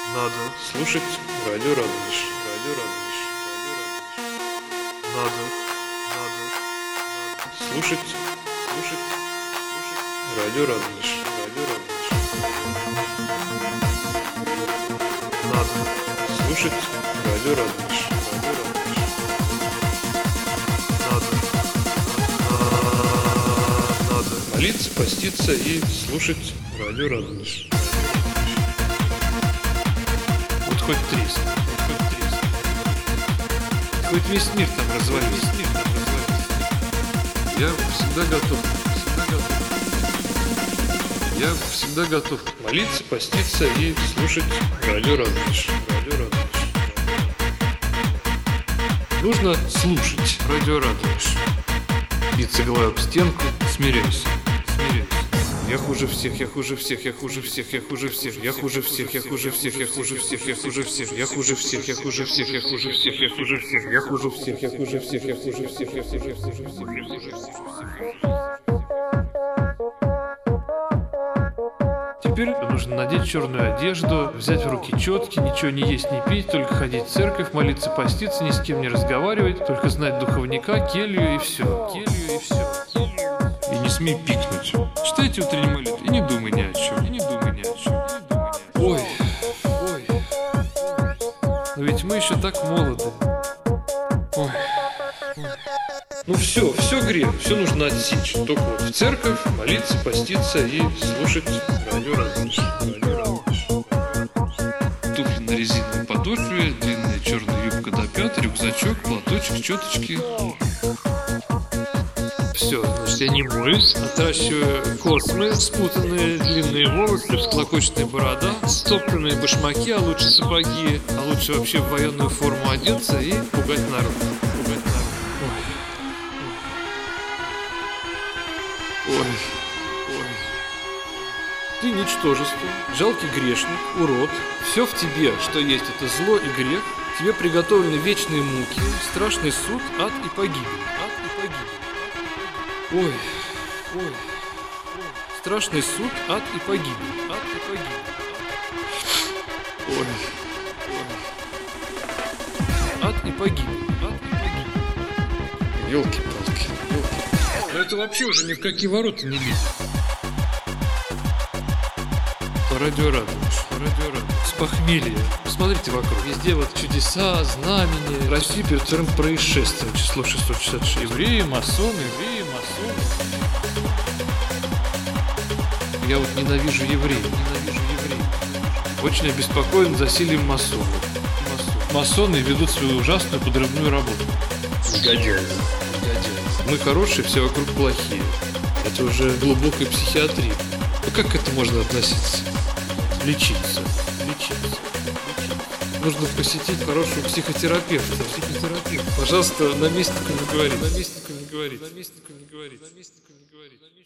Надо слушать радио Радонеж. Радио Радонеж. Надо слушать радио Радонеж. Радио Радонеж. Надо слушать радио Радонеж. Радио Радонеж. Надо молиться, поститься и слушать радио Радонеж. Хоть треск, хоть весь мир там развалился. Я всегда готов молиться, поститься и слушать радио Радонеж. Нужно слушать радио Радонеж. Биться головой об стенку, смиряйся. Я хуже всех. Теперь нужно надеть черную одежду, взять в руки четки, ничего не есть, не пить, только ходить в церковь, молиться, поститься, ни с кем не разговаривать, только знать духовника, келью и все. И не смей пикнуть. Читайте утренний молитву и не думай ни о чем. Ой. Но ведь мы еще так молоды. Ой. Ну все грех, все нужно отсечь. Только вот в церковь, молиться, поститься и слушать радио Радонеж. Туфли на резиновой подошве, длинная черная юбка до пят, рюкзачок, платочек, четочки. Все, значит, я не моюсь, отращиваю космы, спутанные длинные волосы, всклокоченная борода, стоптанные башмаки, а лучше сапоги, а лучше вообще в военную форму одеться и пугать народ. Ой. Ты ничтожество, жалкий грешник, урод. Все в тебе, что есть, это зло и грех. Тебе приготовлены вечные муки, страшный суд, ад и погибель. Ой. Страшный суд, ад и погибель. Ой. Ад и погибель. Ёлки-палки. Но это вообще уже ни в какие ворота не лезет. Радио Радонеж. С похмелья. Посмотрите вокруг. Везде вот чудеса, знамения. Россия перед вторым происшествием. Число 666. Евреи, масоны. Я вот ненавижу евреев. Очень обеспокоен засилием масонов. Масоны ведут свою ужасную подрывную работу. Негодяи. Мы хорошие, все вокруг плохие. Это уже глубокая психиатрия. Ну как к этому можно относиться? Лечиться. Нужно посетить хорошего психотерапевта. Пожалуйста, наместнику не говори.